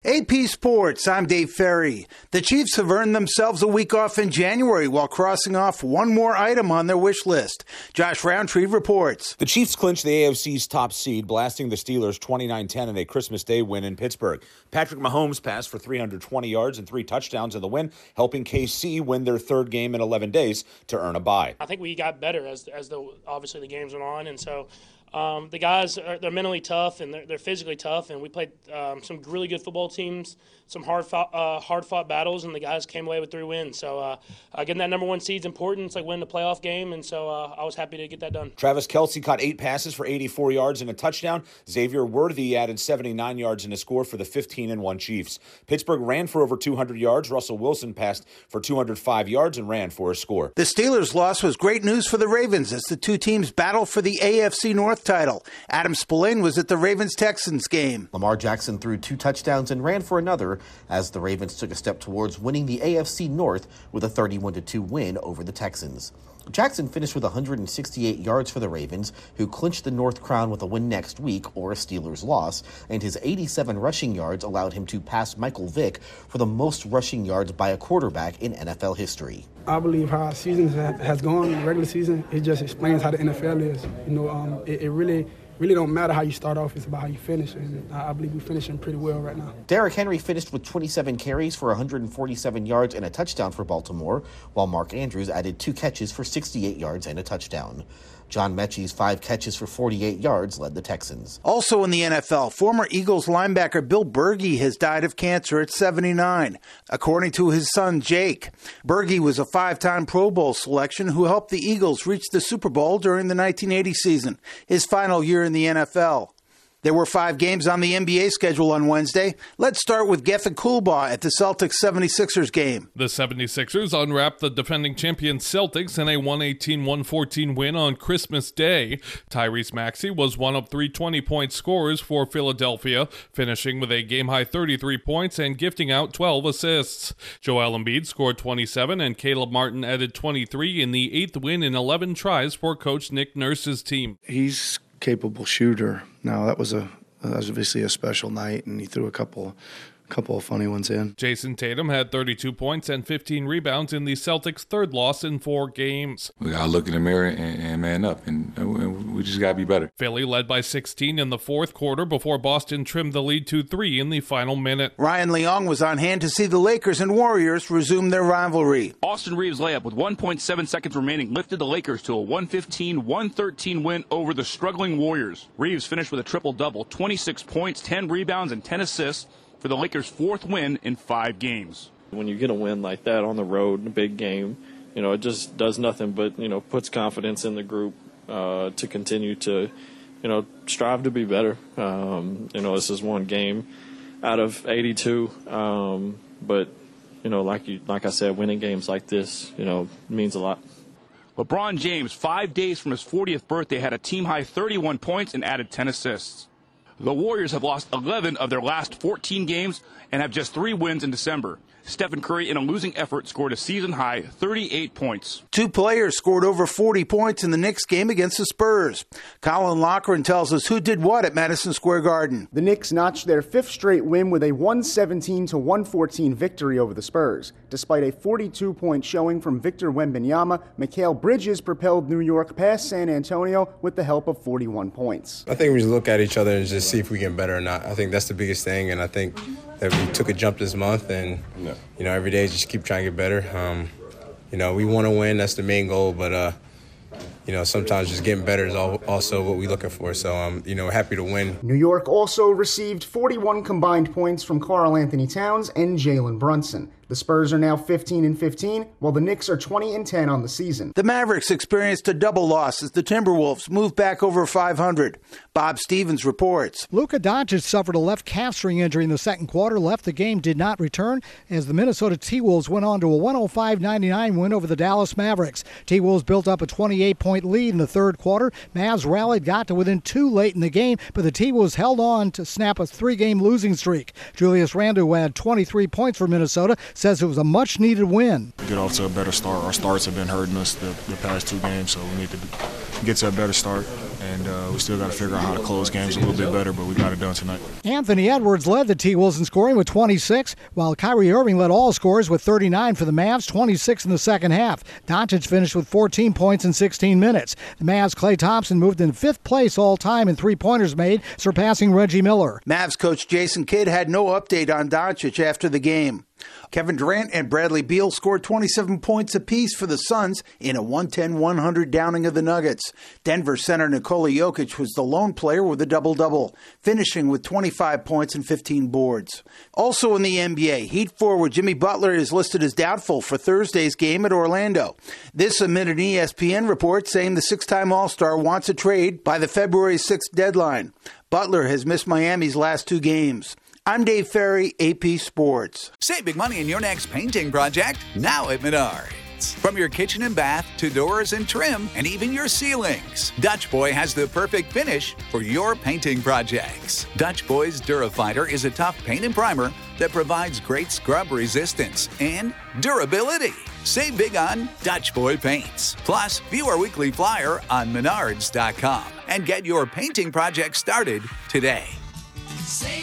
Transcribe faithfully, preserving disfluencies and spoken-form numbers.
A P Sports, I'm Dave Ferry. The Chiefs have earned themselves a week off in January while crossing off one more item on their wish list. Josh Roundtree reports. The Chiefs clinched the A F C's top seed, blasting the Steelers twenty-nine ten in a Christmas Day win in Pittsburgh. Patrick Mahomes passed for three hundred twenty yards and three touchdowns in the win, helping K C win their third game in eleven days to earn a bye. I think we got better as as the obviously the games went on, and so Um, the guys, are, they're mentally tough and they're, they're physically tough, and we played um, some really good football teams, some hard fought, uh, hard fought battles, and the guys came away with three wins. So uh, uh, getting that number one seed is important. It's like winning a playoff game, and so uh, I was happy to get that done. Travis Kelce caught eight passes for eighty-four yards and a touchdown. Xavier Worthy added seventy-nine yards and a score for the fifteen and one Chiefs. Pittsburgh ran for over two hundred yards. Russell Wilson passed for two hundred five yards and ran for a score. The Steelers' loss was great news for the Ravens as the two teams battle for the A F C North title. Adam Spillane was at the Ravens-Texans game. Lamar Jackson threw two touchdowns and ran for another as the Ravens took a step towards winning the A F C North with a thirty-one to two win over the Texans. Jackson finished with one hundred sixty-eight yards for the Ravens, who clinched the North crown with a win next week or a Steelers loss, and his eighty-seven rushing yards allowed him to pass Michael Vick for the most rushing yards by a quarterback in N F L history. I believe how our season has gone, the regular season, it just explains how the N F L is. You know, um, it, it really, really don't matter how you start off, it's about how you finish, and I, I believe we're finishing pretty well right now. Derrick Henry finished with twenty-seven carries for one hundred forty-seven yards and a touchdown for Baltimore, while Mark Andrews added two catches for sixty-eight yards and a touchdown. John Mechie's five catches for forty-eight yards led the Texans. Also in the N F L, former Eagles linebacker Bill Bergey has died of cancer at seventy-nine, according to his son Jake. Bergey was a five-time Pro Bowl selection who helped the Eagles reach the Super Bowl during the nineteen eighty season, his final year in the N F L. There were five games on the N B A schedule on Wednesday. Let's start with Geffen Coolbaugh at the Celtics seventy-sixers game. The seventy-sixers unwrapped the defending champion Celtics in a one eighteen one fourteen win on Christmas Day. Tyrese Maxey was one of three twenty-point scorers for Philadelphia, finishing with a game-high thirty-three points and gifting out twelve assists. Joel Embiid scored twenty-seven, and Caleb Martin added twenty-three in the eighth win in eleven tries for Coach Nick Nurse's team. He's capable shooter. Now that was a that was obviously a special night, and he threw a couple couple of funny ones in. Jason Tatum had thirty-two points and fifteen rebounds in the Celtics' third loss in four games. We got to look in the mirror and, and man up, and, and we just got to be better. Philly led by sixteen in the fourth quarter before Boston trimmed the lead to three in the final minute. Ryan Leong was on hand to see the Lakers and Warriors resume their rivalry. Austin Reeves' layup with one point seven seconds remaining lifted the Lakers to a one fifteen one thirteen win over the struggling Warriors. Reeves finished with a triple-double, twenty-six points, ten rebounds, and ten assists, for the Lakers' fourth win in five games. When you get a win like that on the road in a big game, you know, it just does nothing but, you know, puts confidence in the group uh, to continue to, you know, strive to be better. Um, you know, this is one game out of eighty-two, um, but, you know, like you, like I said, winning games like this, you know, means a lot. LeBron James, five days from his fortieth birthday, had a team-high thirty-one points and added ten assists. The Warriors have lost eleven of their last fourteen games and have just three wins in December. Stephen Curry, in a losing effort, scored a season-high thirty-eight points. Two players scored over forty points in the Knicks game against the Spurs. Colin Loughran tells us who did what at Madison Square Garden. The Knicks notched their fifth straight win with a one seventeen to one fourteen victory over the Spurs. Despite a forty-two point showing from Victor Wembanyama, Mikal Bridges propelled New York past San Antonio with the help of forty-one points. I think we just look at each other and just see if we get better or not. I think that's the biggest thing, and I think that we took a jump this month, and no. you know, every day just keep trying to get better. Um, you know, we want to win. That's the main goal, but uh, you know, sometimes just getting better is also what we're looking for. So I'm, um, you know, happy to win. New York also received forty-one combined points from Karl Anthony Towns and Jalen Brunson. The Spurs are now fifteen and fifteen, while the Knicks are twenty and ten on the season. The Mavericks experienced a double loss as the Timberwolves moved back over five hundred. Bob Stevens reports. Luka Doncic suffered a left hamstring injury in the second quarter, left the game, did not return, as the Minnesota T-Wolves went on to a one oh five ninety-nine win over the Dallas Mavericks. T-Wolves built up a twenty-eight point lead in the third quarter. Mavs rallied, got to within two late in the game, but the T-Wolves held on to snap a three-game losing streak. Julius Randle, who had twenty-three points for Minnesota, says it was a much-needed win. Get off to a better start. Our starts have been hurting us the, the past two games, so we need to get to a better start and uh, we still got to figure out how to close games a little bit better, but we got it done tonight. Anthony Edwards led the T-Wolves in scoring with twenty-six, while Kyrie Irving led all scorers with thirty-nine for the Mavs, twenty-six in the second half. Doncic finished with fourteen points in sixteen minutes. The Mavs' Klay Thompson moved in fifth place all-time in three-pointers made, surpassing Reggie Miller. Mavs coach Jason Kidd had no update on Doncic after the game. Kevin Durant and Bradley Beal scored twenty-seven points apiece for the Suns in a one ten one hundred downing of the Nuggets. Denver center Nikola Jokic was the lone player with a double-double, finishing with twenty-five points and fifteen boards. Also in the N B A, Heat forward Jimmy Butler is listed as doubtful for Thursday's game at Orlando. This amid an E S P N report saying the six-time All-Star wants a trade by the February sixth deadline. Butler has missed Miami's last two games. I'm Dave Ferry, A P Sports. Save big money in your next painting project now at Menards. From your kitchen and bath to doors and trim and even your ceilings, Dutch Boy has the perfect finish for your painting projects. Dutch Boy's Durafighter is a tough paint and primer that provides great scrub resistance and durability. Save big on Dutch Boy paints. Plus, view our weekly flyer on menards dot com and get your painting project started today. Save